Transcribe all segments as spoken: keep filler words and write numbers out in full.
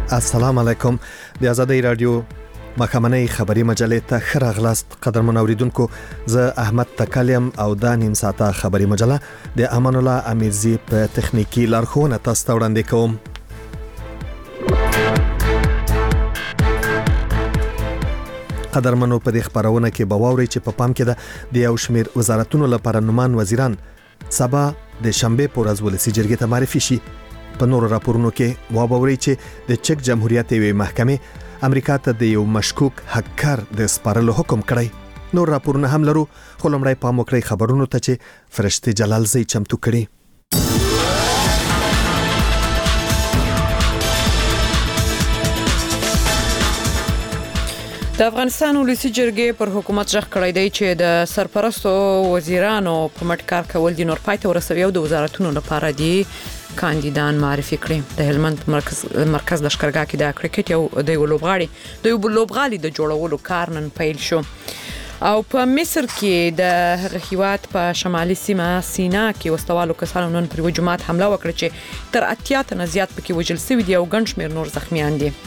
السلام علیکم. د آزادۍ رادیو مخامنۍ خبري مجلې ته ښه راغلاست قدرمن اوریدونکو. زه احمد تکلیم او دا نیم ساعته خبري مجله د امان الله امیرزی په تخنیکی لارښوونه تاسو ته وړاندې کوم. قدرمنو په دې خبرونه کې به واورئ چې په پام کې ده د یو شمېر وزارتونو لپاره نومان وزیران سبا د شنبه په ورځ ولسي جرګې ته معرفي شي. په نورو راپورونو کې واورئ چې د چک جمهوریت یوې محکمې امریکا ته د یو مشکوک هکر د سپارلو حکم کړی. نور راپورونه هم لرو، خو لومړی پام وکړئ خبرونو ته چې فرشتي جلالزی چمتو کړي. د افغانستان ولسي جرګې پر حکومت ژغ کړی دی چې د سرپرستو وزیرانو په مټ کار کول دي نور پای ته ورسوي او د وزارتونو لپاره دي کاندیدان معرفي کړي. د هلمند مرکز مرکز لشکرګاه کې د کرکټ یو د یو لوبغاړي د یو لوبغاړي د جوړولو کار نن پیل شو. او په مصر کې د هغه هیواد په شمالي سیمه سینا کې وسوالو کسانو نن پر جماعت حمله وکړه چې تر اتیا تنه زیات پکې وژل شوي دي او ګڼ شمېر نور زخمیان دي.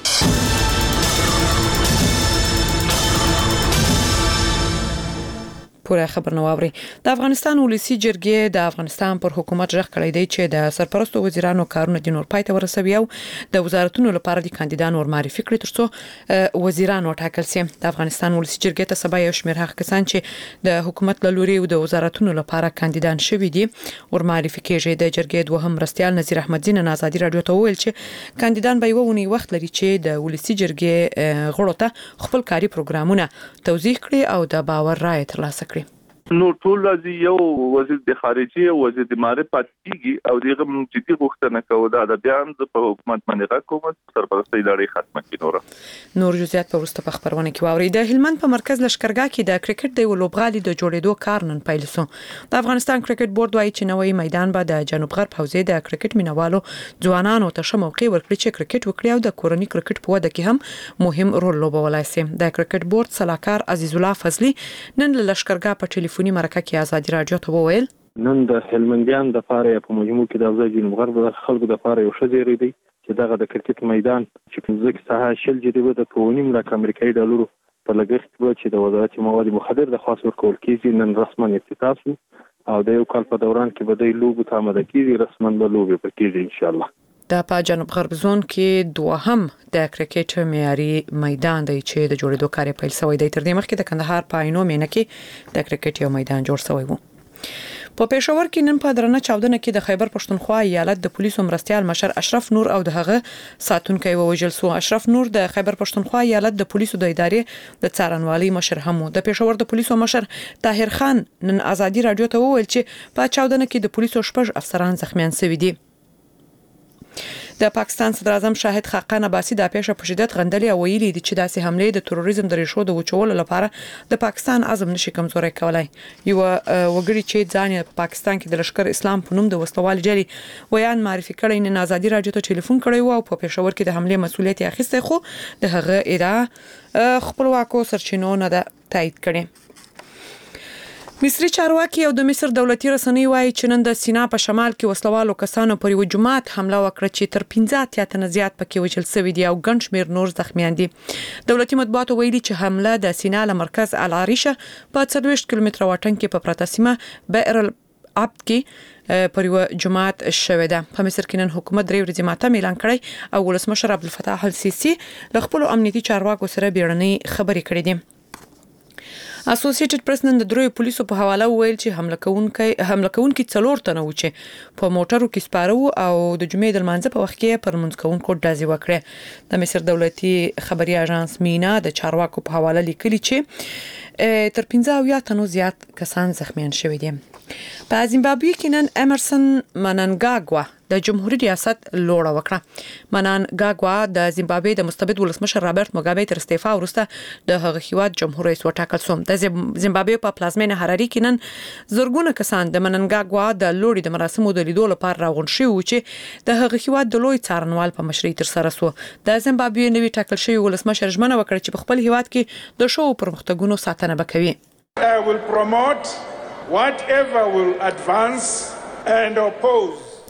پوره خبر نو اوري. د افغانستان ولسي جرګې د افغانستان پر حکومت ژغ کړی دی چې د سرپرستو وزیرانو کارونه د نور پای ته ورسوي او د وزارتونو لپاره د کاندیدان ور معرفي کړي ترڅو وزیران وټاکل شي. د افغانستان ولسي جرګې ته سبا یو شمېر هغه کسان چې د حکومت له لوري او د وزارتونو لپاره کاندیدان شوي دي ور معرفي کیږي. د جرګې دوهم مرستیال نذیر احمد دین آزادي رادیو ته ویل چې کاندیدان به یو ونی وخت لري چې د ولسي جرګې غړو ته خپل کاري پروګرامونه توضیح کړي او د باور رائے ترلاسه کړي. نو ټول راځي یو وزیر د خارجي او وزیر د معرفت پاتېږي او دغه جدي غوښتنه کوي دا د بیان د حکومت باندې حکومت سرپرستۍ لړۍ ختمه کړي. نور نور جزئیات په ورسته په خبرونه کې واوري. د هلمند په مرکز لشکرګاه کې د کرکټ د لوبغاړي د جوړېدو کار نن پیل شو. د افغانستان کرکټ بورډ وايي چې نوې میدان به د جنوب غرب حوزې د کرکټ مینوالو ځوانانو ته ښه موقع ورکړي چې کرکټ وکړي او د کورنۍ کرکټ په وده کې هم مهم رول لوبولای شي. د کرکټ بورډ صلاحکار عزیز الله فضلی نن لشکرګاه په ټلیفوني مرکه کې آزادي رادیو ته وویل نن د هلمندیان د پاره په مجموع کې د ځای جنوب غرب د خلکو د پاره یو شذيري دی چې دغه د کرکټ میدان چې په ځکه ساحه شل جریبه د پونیم لا امریکایي ډالرو په لګښت و چې د وزارت مواد مخدر د خاص ورکول کیږي نن رسماً افتتاح شو او د یو کال په دوران کې به د لوبو ته آماده کیږي رسماً به لوبي پکېږي ان شاء الله. د په جنوب غرب زون کې دوهم د کرکټ معیاري میدان دی چې د جوړېدو کار پیل شوی دی. تر دې مخکې د کندهار په عینو مینه کې د کرکټ یو میدان جوړ شوی و. په پېښور کې نن په درنه چاودنه کې د خیبر پښتونخوا ایالت د پولیسو مرستیال مشر اشرف نور او د هغه ساتونکو ووژل شو. اشرف نور د خیبر پښتونخوا ایالت د پولیسو د ادارې د څارنوالۍ مشر هم و. د پېښور د پولیسو مشر طاهر خان نن آزادي رادیو ته وویل چې په چاودنه کې د پولیسو شپږ افسران زخمیان شوي دي. د پاکستان صدر اعظم شاهد خاقان عباسي د پیښه په شدت غندلي او ویلي دي چې داسې حمله د تروریزم د ریښو د وچولو لپاره د پاکستان عزم نشي کمزوري کولای. یو وګړي چې ځان په پاکستان کې د لشکر اسلام په نوم د وسوال جري ویان معرفي کړي نه آزادي رادیو ته ټلیفون کړی او په پېښور کې د حمله مسولیت اخیسته خو د هغه ادعا خپلواکو سرچینو نه ده تایید کړي. مصری چارواکي او د مصر دولتي رسنۍ وايي چې نن د سینا په شمال کې وسلوالو کسانو پر یو جماعت حمله وکړه چې تر پنځه اتیا تنه زیات پکې وژل شوي دي او ګڼ شمېر نور زخمیان دي. دولتي مطبوعاتو ویلي چې حمله د سینا له مرکز العریشه په څلوېښت کیلومتره واټن کې په پرته سیمه بئر العبد کې پر یو جماعت شوه ده. په مصر کې نن حکومت درې ورځې ماته اعلان کړی او ولسمشر عبدالفتاح السیسی له خپل امنیتي چارواکو سره بیړنۍ خبرې کړې دي. اسوسییټډ پریس نن د دروي پولیسو په حواله ویل چې حمله کوونکي حمله کوونکي څلور تنه و چې په موټرو کې سپارو او د جمعې د لمانځه په وخت کې پر منځ کوونکو ډازې وکړه. د مصر دولتي خبري اژانس مینا د چارواکو په حواله لیکلي چې تر پنځه اویا تنو زیات کسان زخمیان شوي دي. په زیمبابوې کې نن امرسن مننګاګوا د جمهوریت ریاست لوړه وکړه. مننګاګوا د زیمبابوې د مستبد ولسمشر رابرټ موګابي تر استعفا وروسته د هغه هیواد جمهور رئیس وټاکل شو. د زیمبابوې په پلازمینه هراري کې نن زورګونه کسان د مننګاګوا د لوړې د مراسمو د لیدو لپاره راغون شوي و چې د هغه هیواد د لوی څارنوال په مشرۍ تر سره شو. د زیمبابوې نوی ټاکل شوی ولسمشر ژمنه وکړه چې په خپل هیواد کې د شوو پرمختګونو ساتنه وکوي. I will promote whatever will advance and oppose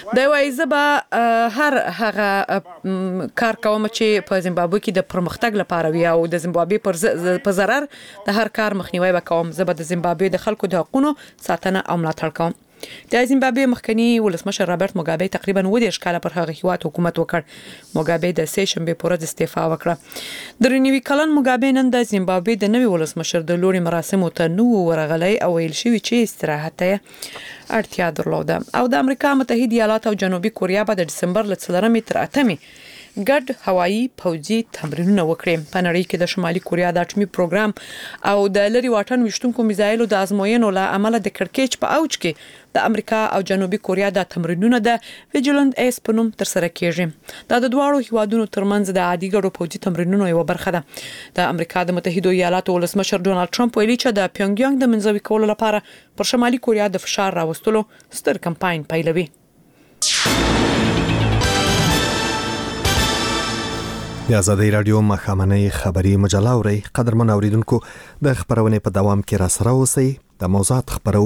دا وایي زبا هر هغه کار کوم چې په زیمبابوې کې د پرمختګ لپاره وي او د زیمبابوې پر په ضرر د هر کار مخنیوي وکوم. زبا د زیمبابوې د خلکو د حقوقو ساتنه او ملاتړ کوم. د زیمبابوې مخکنی ولسمشر رابرټ موګابي تقریبا و دیش کاله پر هغه هیواد حکومت وکړ. موګابي د سه شنبه پر ورځ استعفا وکړه. د رینیوي کلن موګابي نن د زیمبابوې د نوي ولسمشر د لوري مراسمو ته نو ورغلی او ویل شوی چې استراحت ته اړتیا درلوده او د امریکا متحده ایالات او جنوبي کوریا په د دسمبر ل څلورمې تر اتمې ګډ هوایی پوځي تمرینونه وکړي. په نړۍ کې د شمالي کوریا د اټومي پروګرام او د لری واټن وشتونکو میزایلو د ازموینو له امله د کړکېچ په اوج کې د امریکا او جنوبي کوریا د تمرینونه د ویجیلنت ایس په نوم تر سره کیږي. دا د دواړو هیوادونو ترمنځ د عادي ګډو پوځي تمرینونو یو برخه ده. د امریکا د متحده ایالاتو ولسمشر ډونالد ټرمپ ویلي چې د پیونګیانګ د منځوي کولو لپاره پر شمالي کوریا د فشار راوستلو ستر کمپاین پیلوي. د آزادۍ رادیو مخامنۍ خبری مجله اوري. قدرمن اوریدونکو د خبرونې په دوام کې را سره اوسئ. د موضوعات خبرو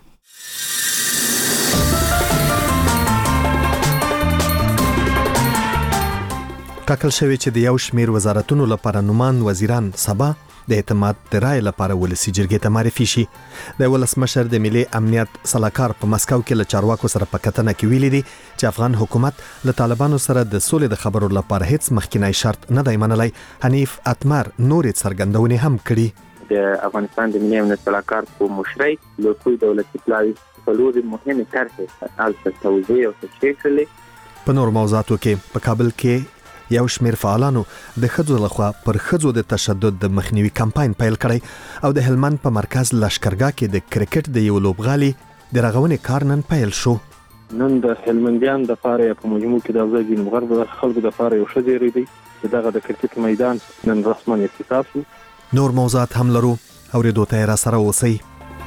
ټاکل شوی چې د یو شمیر وزارتونو لپاره نومان وزیران سبا د اعتماد د رای لپاره ولسی جرګې ته معرفي شي. د ولسمشر د ملي امنیت صلاحکار په مسکو کې له چارواکو سره په کتنه کې ویلي دي چې افغان حکومت له طالبانو سره د سولې د خبرو لپاره هیڅ مخکینی شرط نه دی منلی. حنیف اتمر نورې څرګندونې هم کړي. د افغانستان د ملي امنیت صلاحکار په مشرۍ له کوم دولتي پلاوي په لور مهمه طرحه البته توضیح او تشریح کړي. په نور موضوعاتو کې په کابل کې یو شمیر فعالانو د خځو لخوا پر خځو د تشدد د مخنیوي کمپاین پیل کړی او د هلمند په مرکز لشکرګاه کې د کرکټ د یو لوبغالي د رغونې کار نن پیل شو. نن د هلمندیان د پاره په مجموع کې د افغان جنوب غرب د خلکو د پاره یو ښه دی دی چې دغه د کرکټ میدان نن رسماً افتتاح شو. نور موضوعات هم لرو اوریدو ته را سره اوسئ.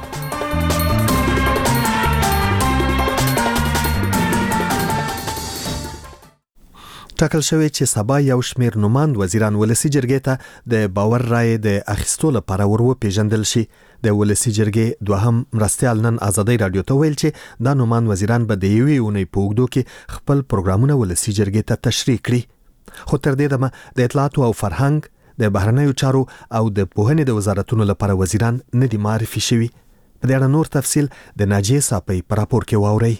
ټاکل شوی چې سبا یو شمیر نوماند وزیران ولسی جرګې ته د باور رای د اخیستو لپاره ورو پیژندل شي. د ولسی جرګې دوهم مرستیال نن آزادۍ رادیو ته ویل چې دا نوماند وزیران به د یوې اونۍ په اوږدو کې خپل پروګرامونه ولسی جرګې ته تشریح کړي. خو تر دې دمه د اطلاعات او فرهنګ د بهرنیو چارو او د پوهنې د وزارتونو لپاره وزیران نه دي معرفي شوي. په دې اړه نور تفصیل د ناجیه صاحب په راپور کې واورئ.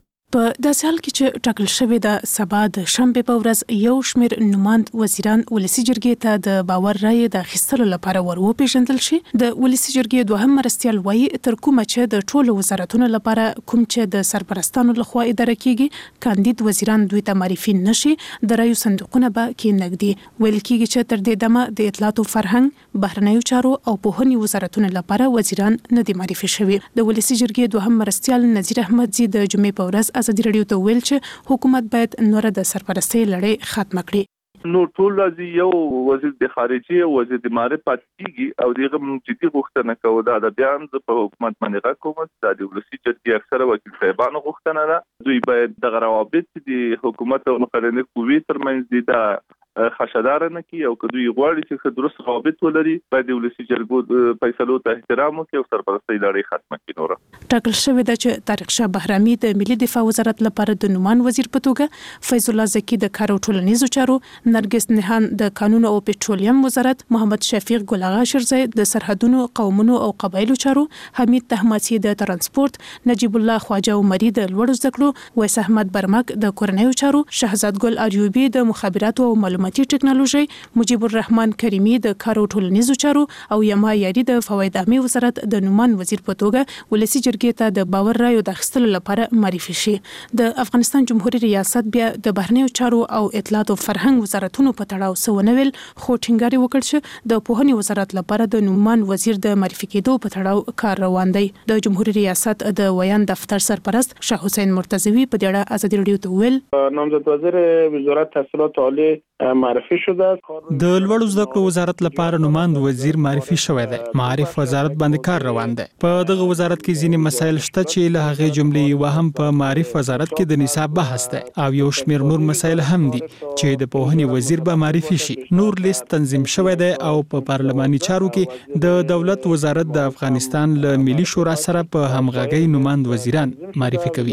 په داسې حال کې چې ټاکل شوی د سبا د شنبه په ورځ یو شمیر نوماند وزیران ولسی جرګې ته د باور رای د اخیستلو لپاره ورو پیژندل شي. د ولسی جرګې دوهم مرستیال وایي تر کومه چې د ټولو وزارتونو لپاره کوم چې د سرپرستانو لخوا اداره کیږي کاندید وزیران دوی ته معرفي نشي د رایو صندوقونه به کې نګدي. ویل کیږي چې تر دې دمه د اطلاعات او فرهنګ بهرنیو چارو او پوهنې وزارتونو لپاره وزیران نه دي معرفي شوي. د ولسی جرګې دوهم مرستیال نذیر احمد زی د جمعې په ورځ ازادي رادیو ته ویل چې حکومت باید نور د سرپرستۍ لړۍ ختمه کړي. نو ټول لازم یو وزیر د خارجي او وزیر د معرفت پاتېږي او دغه جدي غوښتنه کوي دا د بیان په حکومت باندې راکوم د ولسی جرګې اکثره وکیل صاحبانو غوښتنه ده دوی باید د روابط د حکومت او مقرنه قوی ترمنځ دي دا خشدار نه کی او کدوې غواړي چې درست رابط ولري باید ولسی جرګو فیصلو ته احترام وکړي او سرپرستۍ لړۍ ختمه کړي. نور ټاکل شوی د چې طارق شاه بهرامي د ملي دفاع وزارت لپاره د نومان وزیر په توګه، فیض الله زکی د کار او ټولنیزو چارو، نرګس نهان د قانون او پېټرولیم وزارت، محمد شفیق ګل اغا شرزی د سرحدونو قومونو او قبایلو چارو، حمید تهماسي د ترانسپورت، نجیب الله خواجه عمری د لوړو زده کړو، ویس احمد برمک د کورنیو چارو، شهزاد ګل اریوبی د مخابراتو او معلوماتي ټکنالوژي، مجيب الرحمن کریمی د کار او ټولنیزو چارو او یما یاری د فواید عامه وزارت د نومان وزیر په توګه ولسی جرګې ته د باور رایو د اخیستلو لپاره معرفي شي. د افغانستان جمهوریت ریاست بیا د بهرنیو چارو او اطلاعات او فرهنګ وزارتونو په تړاو سونویل خو ټینګاري وکړ چې د پوهنې وزارت لپاره د نومان وزیر د معرفي کېدو په تړاو کار روان دی. د جمهوریت ریاست د ویان دفتر سرپرست شاه حسین مرتضوی په دې اړه ازادي رادیو ته ویل نامزد وزیر وزارت تحصیلات عالی معرفي شده. د لوړو زده کړو وزارت لپاره نوماند وزیر معرفي شوی دی. معرف وزارت باندې کار روان دی. په دغه وزارت کې ځینې مسایل شته چې له هغې جملې وهم په معرف وزارت کې د نصاب بحث دی او یو شمېر نور مسایل هم دي چې د پوهنې وزیر به معرفي شي. نور لیست تنظیم شوی دی او په پارلماني چارو کې د دولت وزارت د افغانستان له ملي شورا سره په همغږۍ نوماند وزیران معرفي کوي.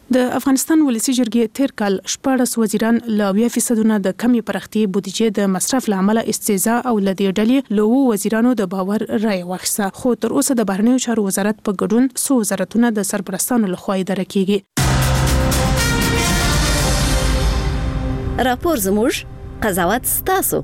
د افغانستان ولسی جرګې تیر کال شپږ وزیران له اویا فیصد نه د کمی پرختي بودیجه د مصرف لامل استهزاء او لدی ډلې له وزیرانو د باور رائے واخیسته، خو تر اوسه د بهرنیو چارو وزارت په ګډون څو وزارتونه د سرپرستانو لخوا اداره کیږي. راپور زموږ، قضاوت ستاسو.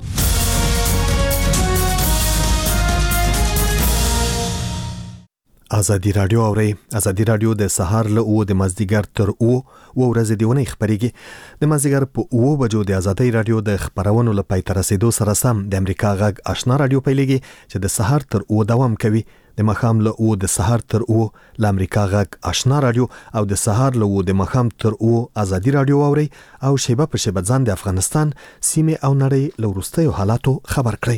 ازادي رادیو اوري ازادي رادیو د سهار له او د مازدیګر تر او او ورځې دیونه خبريږي. د مازدیګر په او بجو د ازادي رادیو د خبرونو لپاره تر رسیدو سره سم د امریکا غږ آشنا رادیو پیلېږي چې د سهار تر او دوام کوي. د مخام له او د سهار تر او ل امریکا غږ آشنا رادیو او د سهار له او د مخام تر او ازادي رادیو اوري او شیبه په شیبه ځان د افغانستان سیمه او نړۍ له وروستیو حالاتو خبر کړي.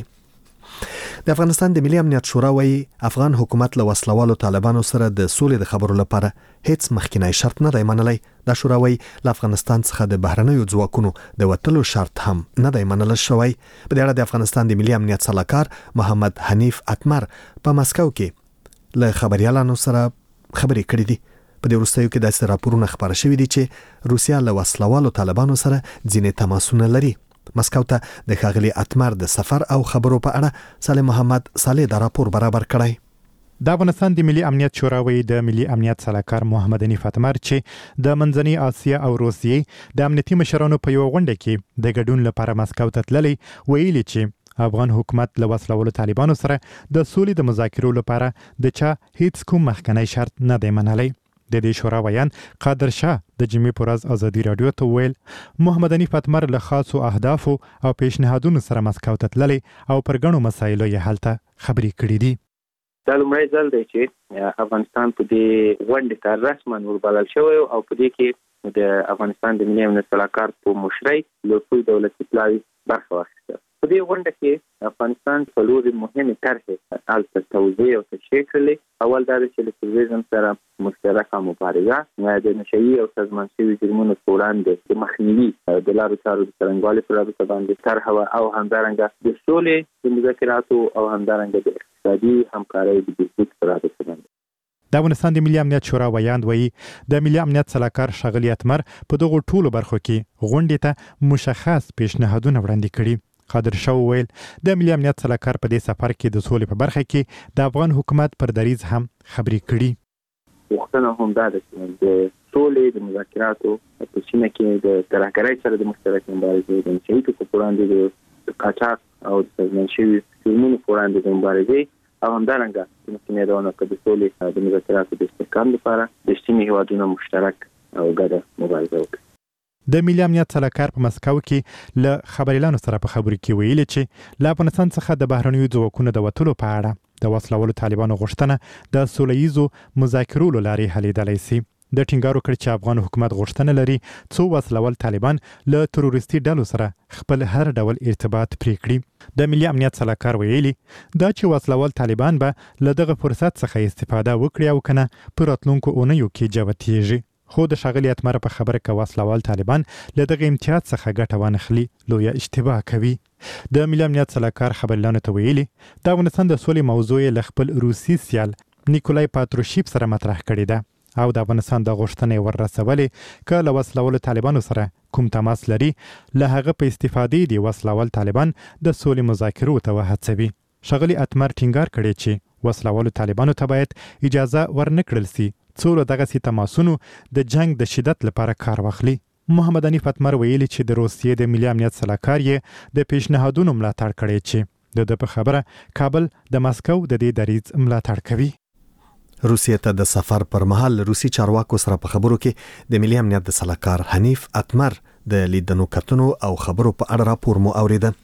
د افغانستان د ملي امنیت شورا وايي افغان حکومت له وسلوالو طالبانو سره د سولې د خبرو لپاره هیڅ مخکینی شرط نه دی منلی. دا شورا وايي له افغانستان څخه د بهرنیو ځواکونو د وټلو شرط هم نه دی منل شوی. په دې اړه د افغانستان د ملي امنیت صلاحکار محمد حنیف اتمر په مسکو کې له خبريالانو سره خبرې کړې دي. په دې وروستیو کې داسې راپورونه خبر شوي دي چې روسیا له وسلوالو طالبانو سره ځینې تماسونه لري. مسکو ته د ښاغلي اتمر د سفر او خبرو په اړه صالح محمد صالح دا راپور برابر کړی. د افغانستان د ملي امنیت شورا وی د ملي امنیت صلاحکار محمد حنیف اتمر چې د منځنۍ اسیا او روسیې د امنیتي مشرانو په یو غونډه کې د ګډون لپاره مسکو ته تللی، ویلي چې افغان حکومت له وسلوالو طالبانو سره د سولې د مذاکرو لپاره د چا هیڅ کوم مخکنی شرط نه دی منلی. د دې شورا ویان قادر شاه د جمعې پر ورځ ازادي رادیو ته ویل محمد حنیف اتمر له خاصو اهدافو او پیشنهادونو سره مسکو ته تللی او پر ګڼو مسایلو یې هلته خبرې کړې دي. دا لومړی ځل دی چې افغانستان په دې غونډې ته رسما وربلل شوی او په دې کې د افغانستان د ملي امنیت صلاحکار په مشرۍ لوی دولتي پلاوي برخه واخیسته. په دې غونډه کې افغانستان په لوري مهمه طرحه الته توضیح او تشریح کړل. اول دا چې له تروریزم سره مشترکه مبارزه د نشئی او سازمان شوي جرمونو په وړاندې د مخنیوي د لارو چارو د څرنګوالي پر رابطه باندې طرحه او همدارنګه د سولې د مذاکراتو او همدارنګه د اقتصادي همکارۍ د بهبود پر رابطه باندې. د افغانستان د ملي امنیت شورا ویاند وایي د ملي امنیت صلاحکار ښاغلي اتمر په دغو ټولو برخو کې غونډې ته مشخص پیشنهادونه وړاندې کړي. قادر شاه ویل د ملي امنیت صلاحکار په دې سفر کې د سولې په برخه کې د افغان حکومت پر دریځ هم خبرې کړي. وختونه هم دا د سولې د مذاکراتو په سیمه کې د ترهګرۍ سره د مشترک مبارزې د نشئی په وړاندې د قاچاق او د سازمان شوي جرمونو په وړاندې د مبارزې او همدارنګه د مخنیوي د د سولې د مذاکراتو د استحکام لپاره د سیمې هیوادونو مشترک او ګډه مبارزه وکړي. د ملي امنیت صلاحکار په مسکو کې له خبريالانو سره په خبرو کې ویلي چې له افغانستان څخه د بهرنیو ځواکونو د وټلو په اړه د وسلوالو طالبانو غوښتنه د سولهییزو مذاکرو لارې حلیدلی سي. د ټینګارو کړ چې افغان حکومت غوښتنه لري څو وسلوال طالبان له تروریستي ډلو سره خپل هر ډول ارتباط پرې کړي. د ملي امنیت صلاحکار ویلي دا چې وسلوال طالبان به له دغه فرصت څخه استفاده وکړي او کنه په راتلونکو اونیو کې جوتیږي. خو د ښاغلي اتمر په خبره کې وسلوال طالبان له دغه امتیاز څخه ګټه وانخلي لویه اشتباه کوي. د ملي امنیت صلاحکار خبريالانو ته ویلي د افغانستان د سولې موضوع له خپل روسي سیال نیکولای پاتروشیف سره مطرح کړې ده او د افغانستان د غوښتنې ورسولې که له وسلوال طالبانو سره کوم تماس لري له هغه په استفادې دي وسلوال طالبان د سولې مذاکرو ته وهڅوي. ښاغلي اتمر ټینګار کړی چې وسلوال طالبانو ته باید اجازه ورنکړل سي څو له دغه سي تماسونو د جنگ د شدت لپاره کار واخلي. محمد حنیف اتمر ویلي چې د روسیې د ملي امنیت صلاحکار یې د پیشنهادونو ملاتړ کړی چې د ده په خبره کابل د مسکو د دې دریځ ملاتړ کوي. روسیې ته د سفر پر مهال روسي چارواکو سره په خبرو کې د ملي امنیت د صلاحکار حنیف اتمر د لیدنو کتنو او خبرو په اړه راپور مو اوریده.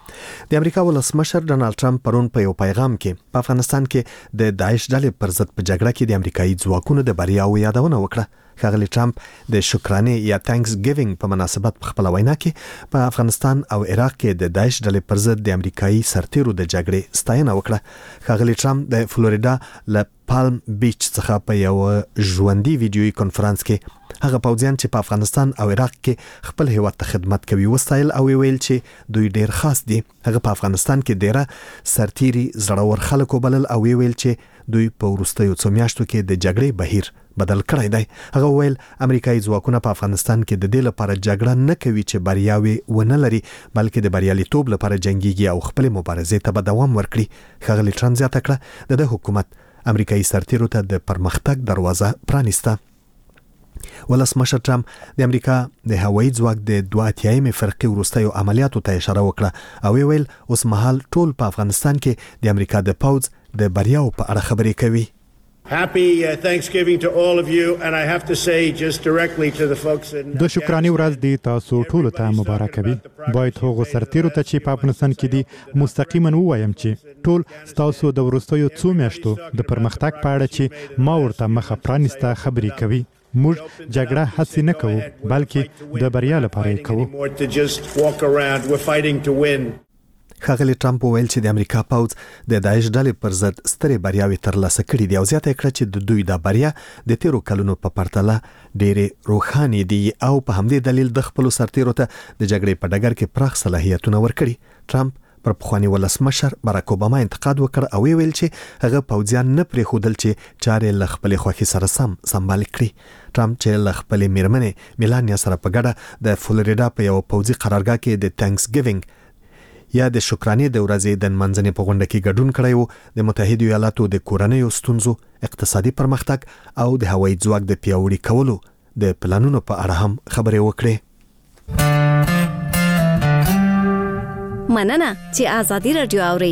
د امریکا ولسمشر ډانلډ ټرمپ پرون په یو پیغام کې په افغانستان کې د داعش ډلې پر ضد په جګړه کې د امریکایي ځواکونو د بریاوو یادونه وکړه. ښاغلي ټرمپ د شکرانې یا تانکس ګیوینګ په مناسبت په خپل وینا کې په افغانستان او عراق کې د داعش ډلې پر ضد د امریکایي سرتیرو د جګړې ستاینه وکړه. ښاغلي ټرمپ د فلوریډا له پالم بیچ څخه په یو ژوندۍ ویډیويي کانفرنس کې هغه پوځیان چې په افغانستان او عراق کې خپل هیواد ته خدمت کوي وستایل او ویل چې دوی ډیر خاص دي. هغه په افغانستان کې ډیره سرتیري زړور خلکو بلل او ویل چې دوی په ورستیو څو میاشتو کې د جګړې بهیر بدل کړی دی. هغه ویل امریکایي ځواکونه په افغانستان کې د دې لپاره جګړه نه کوي چې بریاوي ونه لري بلکې د بریالیتوب لپاره جنگيږي او خپل مبارزې ته به دوام ورکړي. ښاغلي ټرمپ زیاته کړه د حکومت امریکایي سرتیرو ته د پرمختګ دروازه پرانیسته. ولسمشر ټرمپ د امریکا د هوایي ځواک د دوه اتیایم فرقې وروستیو عملیاتو ته اشاره وکړه او ویل اوس مهال ټول په افغانستان کې د امریکا د پوځ د بریاو په اړه خبرې کوي. Happy uh, Thanksgiving to all of you, and I have to say just directly to the folks in د شکرانې ورځ دی تاسو ټول ته مبارک وي. باید هغه سرتیرو ته چې په افغانستان کې دي مستقیما وایم چې ټول تاسو د ورستیو څو میاشتو د پرمختګ په اړه چې ما ورته مخه پرانیسته خبرې کوي. موږ جګړه هڅه نه کوو بلکې د بریا لپاره کوو. ښاغلي ټرمپ ویل چې د امریکا پوځ د داعش ډلې پر ضد سترې بریاوې ترلاسه کړې دي او زیاته کړه چې د دوی د بریا د تیرو کلونو په پرتله ډېرې روښانه دي او په همدې دلیل د خپل سرتیرو ته د جګړې په ډګر کې پراخ صلاحیتونه ورکړي. ټرمپ پر پخوانی ولسمشر باراک اوباما انتقاد وکړ او ویل چې هغه پوځیان نه پریښودل چې چارې له خپل خوښي سره سم سمبال کړي. ټرمپ چې له خپل میرمنې میلانیا سره په ګډه د فلوریډا په یو پوځي قرارګاه کې د تانکس ګیوینګ یا د شکرانې د ورځې د منځنۍ په غونډه کې ګډون کړی و، د متحده ایالاتو د کورنیو ستونزو، اقتصادي پرمختګ او د هوایي ځواک د پیاوړي کولو د پلانونو په اړه هم خبرې وکړې. مننه چې آزادي رادیو اوري.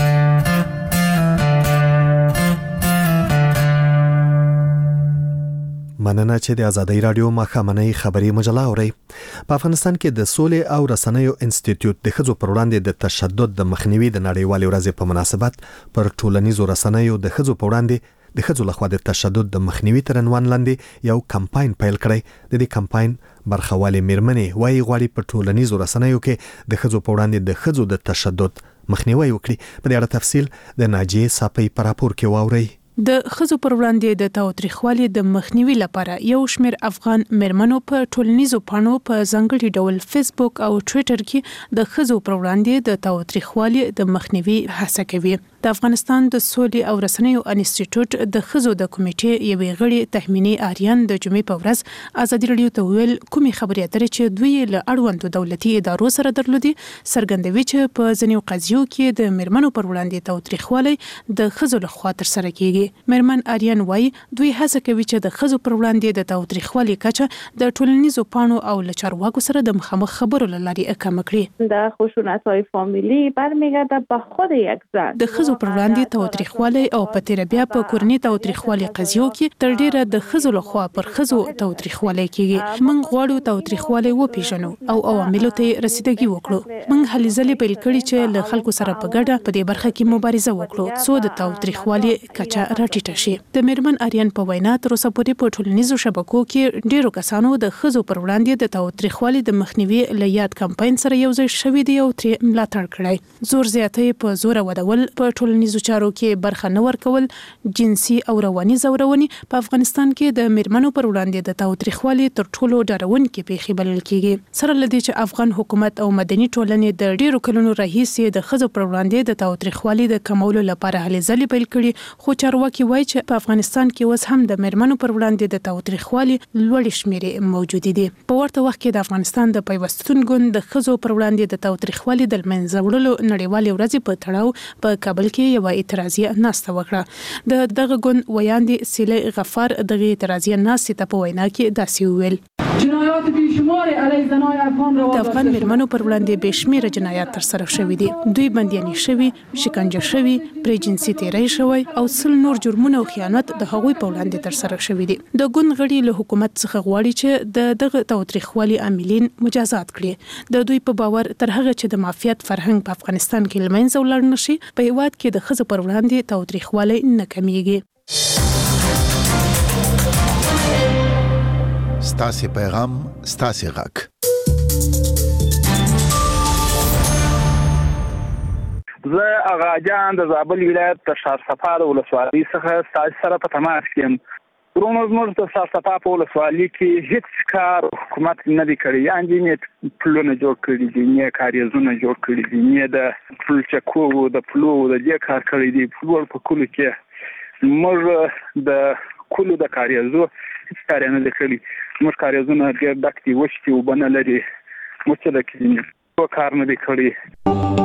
مننه چې د آزادۍ رادیو ماښامنۍ خبري مجله اوري. په افغانستان کې د سولې او رسنیو انسټیټیوټ د ښځو پر وړاندې د تشدد د مخنیوي د نړیوالې ورځې په مناسبت پر ټولنیزو رسنیو د ښځو پر وړاندې د ښځو لخوا د تشدد د مخنیوي تر عنوان لاندې یو کمپاین پیل کړی. د دې کمپاین برخوالې میرمنې وایي غواړي په ټولنیزو رسنیو کې د ښځو پر وړاندې د ښځو د تشدد مخنیوي وکړي. په دې اړه تفصیل د ناجیې صافی په راپور کې واورئ. د ښځو پر وړاندې د تاوتریخوالي د مخنیوي لپاره یو شمېر افغان میرمنو په ټولنیزو پاڼو په ځانګړي ډول فیسبوک او ټوئیټر کې د ښځو پر وړاندې د تاوتریخوالي د مخنیوي هڅه کوي. د افغانستان د سولې او رسنیو انسټیټیوټ د ښځو د کمیټې یوې غړي تهمینې آریان د جمعې په ورځ آزادي رادیو ته ویل کومې خبرې اترې چې دوی له اړوندو دولتي ادارو سره درلودي څرګندوي چې په ځینو قضیو کې د میرمنو پر وړاندې تاوتریخوالي د ښځو لخوا ترسره کیږي. میرمن آریان وایي دوی هڅه کوي چې د ښځو پر وړاندې د تاوتریخوالي کچه د ټولنیزو پاڼو او له چارواکو سره د مخامخ خبرو له لارې کم کړي. در خشونت‌های فامیلی برمیگردد به خود یک زن. د ښځو پر وړاندې تاوتریخوالي او په تیر بیا په کورنۍ تاوتریخوالي قضیو کې تر ډیره د ښځو لخوا پر ښځو تاوتریخوالي کیږي. موږ غواړو تاوتریخوالي وپیژنو او عواملو ته رسیدګي وکړو. موږ هلې ځلې پیل کړي چې له خلکو سره په ګډه په دې برخه کې مبارزه وکړو څو د تاوتریخوالي کچه راټیټه شي. د میرمن آریان په وینا تر اوسه پورې په ټولنیزو شبکو کې ډیرو کسانو د ښځو پر وړاندې د تاوتریخوالي د مخنیوي له یاد کمپاین سره یو ځای شوي دي او ترې ملاتړ کړی. زور زیاتې په زور ودول، په ټولنیزو چارو کې برخه نه ورکول، جنسي او رواني زورونې په افغانستان کې د میرمنو پر وړاندې د تاوتریخوالي تر ټولو ډارونکې پیښې بلل کیږي. سره لدی چې افغان حکومت او مدني ټولنې د ډیرو کلونو راهیسې د ښځو پر وړاندې د تاوتریخوالي د کمولو لپاره هلې ځلې پیل کړي، خو چارواکي وایي چې په افغانستان کې اوس هم د میرمنو پر وړاندې د تاوتریخوالي لوړې شمیرې موجود دي. په ورته وخت کې د افغانستان د پیوستون ګوند د ښځو پر وړاندې د تاوتریخوالي د منځه وړلو نړیوالې ورځې په تړاو په کابل کې یو اعتراضیه ناسته وکړه. د دغه ګوند ویاندې سیله غفار دغه اعتراضیه ناسته ته په وینا کې داسې ویل: جنایات بیشمار علیه زنان افغان د افغان میرمنو پر وړاندې بشمیره جنایات ترسره شوي دي. دوی بندیانې شوي، شکنجه شوي، پرې جنسي تیری شوی او سل نور جرمونه او خیانت د هغوی په وړاندې ترسره شوي دي. د ګوند غړي له حکومت څخه غواړي چې د دغه تاوتریخوالي عاملین مجازات کړي. د دوی په باور تر هغه چې د مافیات فرهنګ په افغانستان کې له منځه ولاړ نشي، په هیواد کې د ښځو پر وړاندې تاوتریخوالي نه کمیږي. ستاسې پیغام ستاسې غږ. زه اغا جان د زابل ولایت د شارسفار ولسوالۍ څخه ستاسو سره په تماس کې یم. ورونو زموږ د شارسفار په ولسوالۍ کې هیڅ کار حکومت نه دی کړی. یعنې نه پلونه جوړ کړي دي، نه کاریزونه جوړ کړي دي، نه د پل چکو د پلو د دې کار کړی دی. په ټول په کلو کې موږ د کولو د کاریزو هیڅ کار نه لیکلي موږ کاریزونه ډېر ډک دي وشتي وبنه لري موږ د کینې کار نه دی کړی.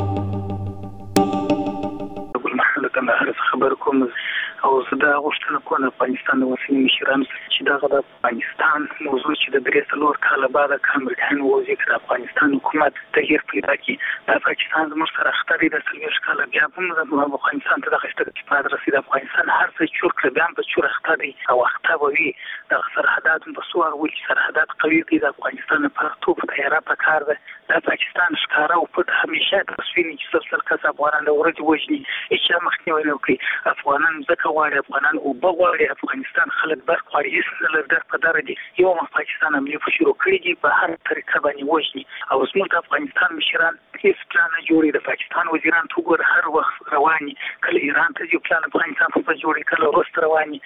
خبر کوم او زه دا غوښتنه کوم د افغانستان د وسیلې مشرانو چې دغه د افغانستان موضوع چې د درې څلور کاله بعد امریکایانو وځي چې د افغانستان حکومت تغییر پیدا کړي د پاکستان زموږ سره اخته دي د څلوېښت کاله بیا هم د افغانستان ته دغه استفاده رسي د افغانستان هر څه چور کړه بیا هم په چور اخته دي او اخته به وي دغه سرحدات په څو ولې سرحدات قوي دي د افغانستان لپاره توپ تیاره پکار ده د پاکستان ښکارا او پټ همیشه تصویر چې سلسله کس افغانان د ورځې وژني هیڅ مخنیوي نه کوي افغانان ځکه غواړي افغانان او بغواړي افغانستان خلک برق غواړي هیڅ نه لري در په در دي یو مخ پاکستان عملي په شروع کړی دي په هر طریقه باندې وژني او زموږ د افغانستان مشران هیڅ پلان نه جوړي د پاکستان وزیران تو ګور هر وخت رواني کله ایران ته یو پلان افغانستان په جوړي کله روس رواني.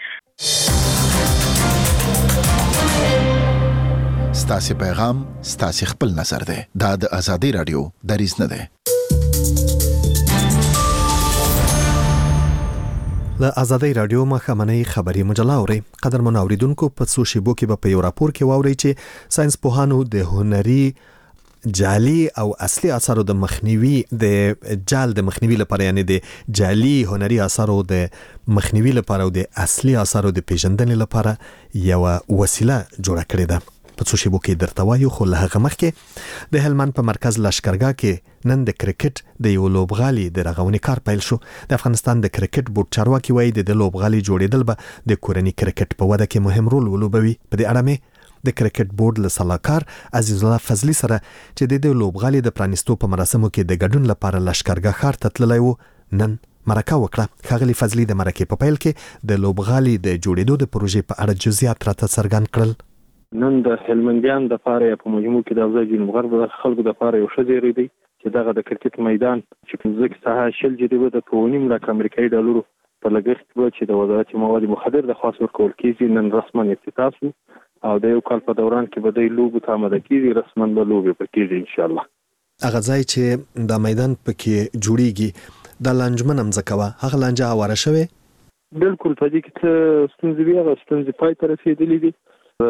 ستاسو پیغام ستاسو خپل نظر ده دا د ازادي رادیو دریز نه ده. د ازادي رادیو مخامنۍ خبري مجله اوري قدرمن اوریدونکو په څو شیبو کې به په یو راپور کې واوري چې ساينس پوهانو د هنري جعلي او اصلي اثارو د مخنیوي د جعل د مخنیوي لپاره یعنی د جعلي هنري اثارو د مخنیوي لپاره او د اصلي اثارو د پیژندنې لپاره یو وسیله جوړه کړې ده. په څو شیبو کې درته وایو خو له هغه مخکې د هلمند په مرکز لشکرګاه کې نن د کرکټ د یو لوبغالي د رغونې کار پیل شو. د افغانستان د کرکټ بورډ چارواکي وایي د لوبغالي جوړېدل به د کورني کرکټ په وده کې مهم رول ولوبوي. په دې اړه مې د کرکټ بورډ له سلاکار عزیز الله فضلی سره چې د لوبغالي د پرانیستو په مراسمو کې د ګډون لپاره لشکرګاه ښار ته تللی و نن مرکه وکړه. ښاغلي فضلی د مرکې په پیل کې د لوبغالي د جوړېدو د پروژې په اړه جزئیات راته څرګند کړل. نن د هلمندیان د پاره په مهمو کې د افغان جنوب غرب د خلکو د پاره یو شذيري دی چې دغه د کرکټ میدان چې په ځکه ساحه شل جدي د پونیم لک امریکایي ډالرو په لګښت به چې د وزارت مواد مخدر د خاص ورکول کیږي نن رسما افتتاح شو او د یو کال په دوران کې به د لوبو ته آماده کیږي رسما د لوبو په کېږي ان شاء الله. هغه ځای چې د میدان پکې جوړیږي د لانجمن هم ځکوا هغه لانجه اوره شوه بالکل په دې کې ته ستونزې بیا ستونزې پای ته رسیدلې دي.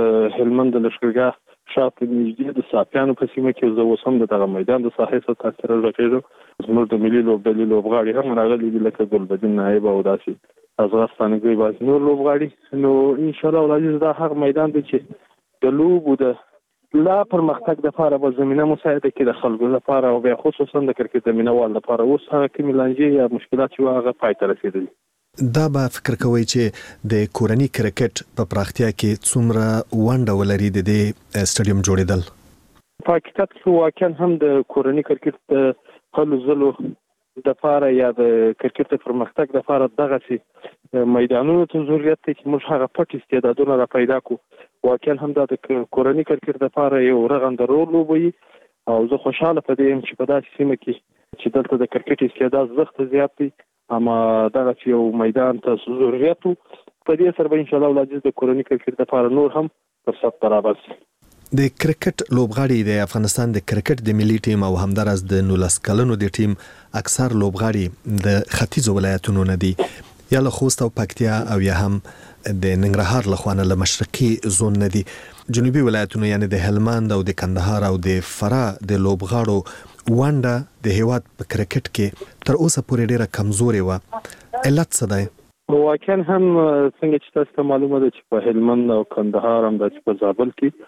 هلمند د لشکرګاه شاته نږدې د صافیانو په سیمه کې زه اوس هم دغه میدان د ساحې څخه تاثیر راکېږم زموږ د ملي لوبډلې لوبغاړي هم راغلي دي لکه ګلبدین نایب او داسې ازغستانګي باز نور لوبغاړي نو ان شاء الله ولایت دا هغه میدان دی چې د لوبو د لا پرمختګ د لپاره به زمينه مساعده کړي د خلکو لپاره او بیا خصوصا د کرکټ مینوال لپاره اوس هغه کوم لانجې یا مشکلات چې هغه پای ته رسیدلي. دا به فکر کوي چې د کورني کرکټ په پراختیا کې څومره ونډه ولري د دې سټیډیم جوړیدل. په حقیقت کې واقعا هم د کورني کرکټ د خلکو زلو د لپاره یا د کرکټ د پرمختګ لپاره دغه سي میدانونو ته ضرورت دی چې موږ هغه پټ استعدادونه را پیدا کړو. واقعا هم د کورني کرکټ لپاره یو رغنده رول لوبوي او زه خوشاله پدې چې په داسې سیمه کې چې دلته د کرکټ استعداد زغت زیات دی اما دغه یو میدان ته ضرورت په دې سره به ان شاء الله ولادت د کورني کرکټ لپاره نور هم فرصت برابر شي. د کرکټ لوبغاړي د افغانستان د کرکټ د ملي ټیم او همدارس د نولس کلنو د ټیم اکثر لوبغاړي د ختیځ ولایتونو نه دي یا له خوست او پکتیا او یا هم د ننګرهار له خوانه له مشرقي زون نه دي. جنوبي ولایتونو یعنی د هلمند او د کندهار او د فرا د لوبغاړو ونډه د هیواد په کرکټ کې تر اوسه پورې ډیره کمزوري و. علت څه دی؟ واقعا هم څنګه چې تاسو ته معلومه ده چې په هلمند او کندهار هم د په زابل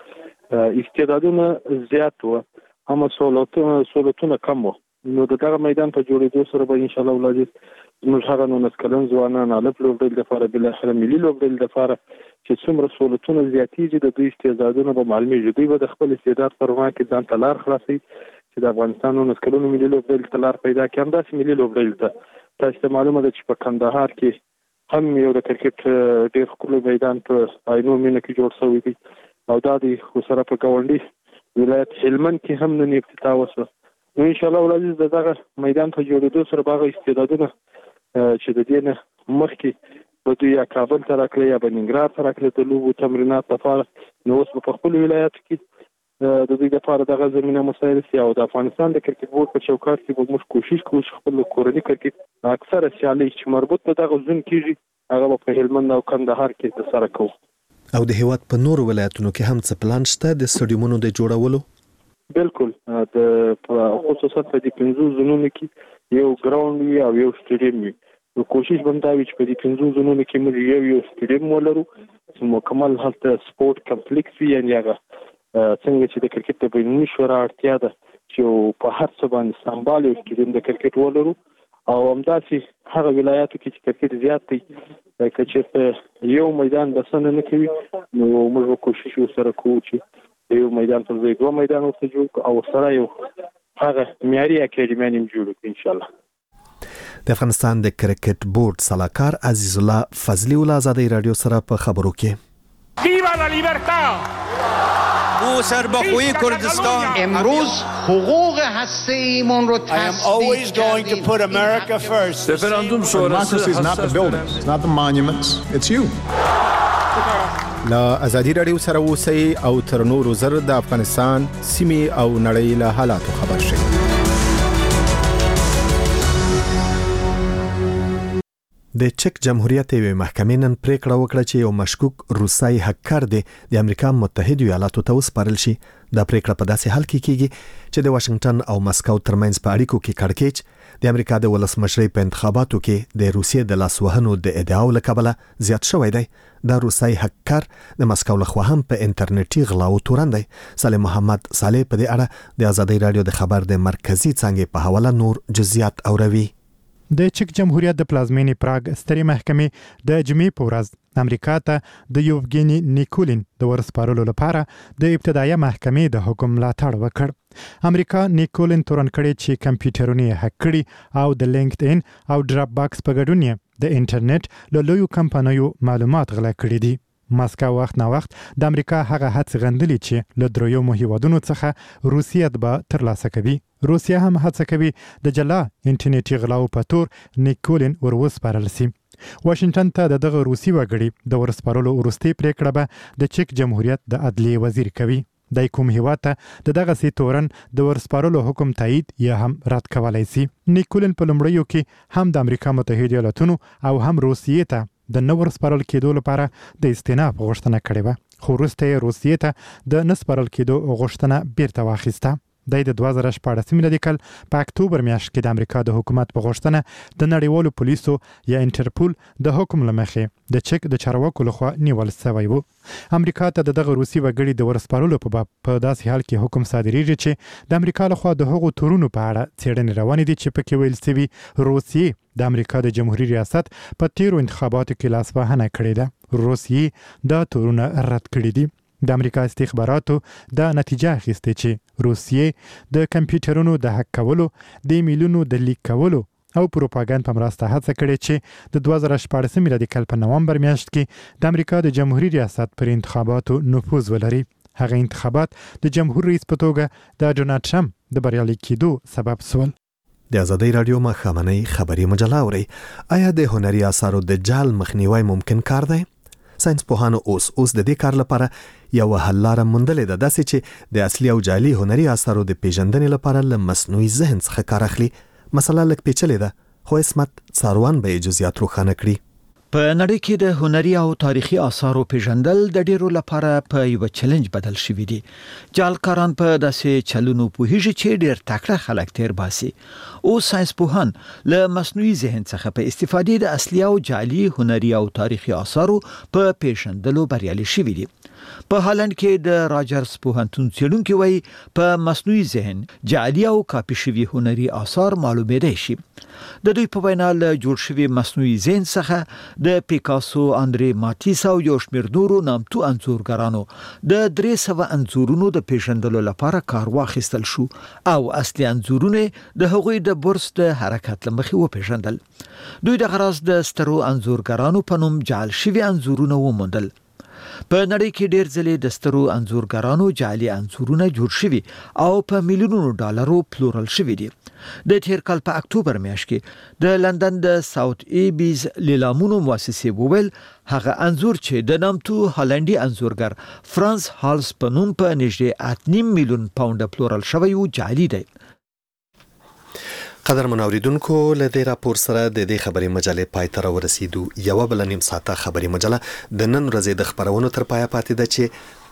کې استعدادونه زیات و اما سہولتونه سہولتونه کم و. نو دغه میدان په جوړېدو سره به ان شاء الله ولادت موږ هغه نو نسکلن ځوانان الف لوبډل د لپاره بل اخر ملي لوبډل د لپاره چې څومره سہولتونه زیاتېږي د دوی استعدادونه به معلومي دوی به د خپل استعداد پر وړاندې کې ځان تلار خلاصي چې د افغانستان نو نسکلن ملي لوبډل تلار پیدا کړي. هم داسې ملي لوبډل ته تاسو ته معلومه ده چې په کندهار کې هم یو د کرکټ ډېر ښکلی میدان په عینو مینه کې جوړ شوی دی او دا د سره په ګاونډي ولایت هلمند کې هم نن افتتاح وشو. نو ان شاء الله ولادت دغه میدان په جوړېدو سره باغ استعدادونه چې د دې نه مخکې به دوی یا کابل ته راکړي یا به ننګرهار ته راکړي د لوبو تمرینات لپاره نو اوس په خپل ولایت کې د دوی لپاره دغه زمینه مساعده شي او د افغانستان د کرکټ بورډ په چوکاټ کې به موږ کوشش کوو چې خپل کورني کرکټ اکثره سیالي چې مربوط په دغه ځون کېږي هغه په هلمند او کندهار کې د سره کوو. او د هیواد په نورو ولایتونو کې هم څه پلان شته د سټډیومونو د جوړولو؟ بالکل د خصوصا په دې پنځو زونونو کې یو ګراوند وي او یو سټډیوم وي. نو کوشش به دا وي چې په دې پنځو زونونو کې موږ یو یو سټډیوم ولرو چې مکمل هلته سپورت کمپلیکس وي، یعنې هغه څنګه چې د کرکټ د بینالمللي شورا اړتیا ده چې په هر څه باندې سمبال یو سټډیوم د کرکټ ولرو. او همداسې هغه ولایاتو کې چې کرکټ زیات دی که چېرته یو میدان بسنه نه کوي نو موږ به کوشش وسره کوو چې د یو میدان پر ځای دوه میدان ورته جوړ کړو او سره یو هغه معیاري اکاډمي هم جوړ کړو انشاءالله. د افغانستان د کرکټ بورډ سلاکار عزیز الله فضلی ول آزادی رادیو سره په خبرو کې ویوا لا لیبرتا او سربخوی کردستان امروز حقوق هسته ایمون رو تصدیق کردیم. رفراندوم شورای is not the buildings, it's not the monuments, it's you. لا آزادی رادیو سره اوسئ او تر نورو زر د افغانستان سیمې او نړۍ له حالاتو خبر شئ. د چک جمهوریت یوې محکمې نن پریکړه وکړه چې یو مشکوک روسي هکر دی د امریکا متحده ایالاتو ته وسپارل شي. دا پریکړه په داسې حال کې کیږي چې د واشنگټن او مسکو ترمنځ په اړیکو کې کړکېچ د امریکا د ولسمشرۍ په انتخاباتو کې د روسیې د لاسوهنو د ادعاو لکبله زیات شوی دی. دا روسي هکر د مسکو لخوا هم په انټرنیټي غلاو تورن دی. سلیم محمد صالح په دې اړه د آزادی رادیو د خبر د مرکزی څنګه په حواله نور جزئیات اوروي. د چک جمهوریت د پلازمینې پراګ ستري محکمې د جمعې په ورځ امریکا ته د یوفګینی نیکولین د ورسپارلو لپاره د ابتدایي محکمې د حکم ملاتړ وکړ. امریکا نیکولین تورن کړي چې کمپیوټرونه هک کړي او د لینکډ ان او ډراپ باکس په ګډون د انټرنیټ له لویو کمپنیو معلومات غلا کړي دي. مسکو وخت نه وخت د امریکا هغه هڅې غندلې چې له دریو هیوادونو څخه روسیه به ترلاسه کوي. روسیه هم هڅه کوي د جلا انټرنیټي غلاو په تور نیکولین وروسپارل شي. واشنگټن ته د دغه روسي وګړي د ورسپارلو وروستي پریکړه به د چک جمهوریت د عدلیې وزیر کوي. د کوم هیواد ته د دغه سي تورن د ورسپارلو حکم تایید یا هم رد کولای شي. نیکولین په لومړیو کې هم د امریکا متحده ایالاتونو او هم روسیې ته د نور سپارل کېدو لپاره د استیناف غوښتنه کړې وه، خو وروسته روسیې ته د نسپارل کېدو غوښتنه بیرته واخیسته. د دوه زره شپاړس میلادي کال په اکتوبر میاشت کې د امریکا د حکومت په غوښتنه د نړیوالو پولیسو یا انټرپول د حکم لمخې د چک د چارواکو لخوا نیول شوی و. امریکا ته دغه روسي وګړي د ورسپارلو په باب په داسې حال کې حکم صادریږي چې د امریکا لخوا د هغو تورونو په اړه څېړنې روانې دي چې پکې ویل شوي روسیې د امریکا د جمهوریت ریاست په تیرو انتخاباتو کې لاسوهنه کړې ده. روسیې دا تورونه رد کړي دي. د امریکا استخباراتو دا نتیجه اخیسته چې روسیې د کمپیوټرونو د هک کولو، د ایمیلونو د لیک کولو او پروپاګاندا په مرسته هڅه کړې چې د دوه زره شپاړس میلادي کال په نومبر میاشت کې د امریکا د جمهوریت ریاست پر انتخاباتو نفوذ ولري. هغه انتخابات د جمهور رئیس په توګه د ډونالډ ټرمپ د بریالي کېدو سبب شول. د آزادی رادیو مخامنۍ خبري مجله اوري. آیا د هنري اثارو د جعل مخنیوي ممکن کار دی؟ ساينس پوهانو اوس اوس د دې کار لپاره یو حل لاره موندلې ده، داسې چې د اصلي او جعلي هنري اثارو د پیژندنې لپاره له مصنوعي ذهن څخه کار اخلي. مسله لږ پیچلې ده، خو اسمت څاروان به جزئیات روښانه کړي. په نړۍ کې د هنري او تاریخي آثارو پیژندل د ډیرو لپاره په یو چیلنج بدل شوی دی. جعلکاران په داسې چلونو پوهیږي چې ډیر تکړه خلک تیر باسي. او ساينس پوهان له مصنوعي ذهن څخه په استفادې د اصلي او جعلي هنري او تاریخي آثارو په پیژندلو بریالي شوی دي. په هالند کې د راجرز پوهنتون څېړونکي وایي په مصنوعي ذهن جعلي او کاپي شوي هنري آثار معلومېدای شي. د دوی په وینا له جوړ شوي مصنوعي ذهن څخه د پیکاسو، اندرې ماتیس او یو شمېر نورو نامتو انځورګرانو د درې سوه انځورونو د پیژندلو لپاره کار واخیستل شو او اصلي انځورونه د هغوی د برس د حرکت لمخې وپیژندل. دوی د غراض د سترو انځورګرانو په نوم جعل شوي انځورونه وموندل. په نړۍ کې ډېر ځلې د سترو انځورګرانو جعلي انځورونه جوړ شوي او په میلیونونو ډالرو پلورل شوي دي. د تیر کال په اکتوبر میاشت کې د لندن د ساوث ایبیز لیلامونو مؤسسې وویل هغه انځور چې د نامتو هالندي انځورګر فرانس هالز په نوم په نږدې اته میلیون پاونډ پلورل شوی و جعلي دی. قدر منوریدونکو له دې راپور سره د دې خبري مجلې پای ته ورسېدو. یو بل نیم ساعته خبري مجله د نن ورځې د خبرونو تر پایه پاتې ده چې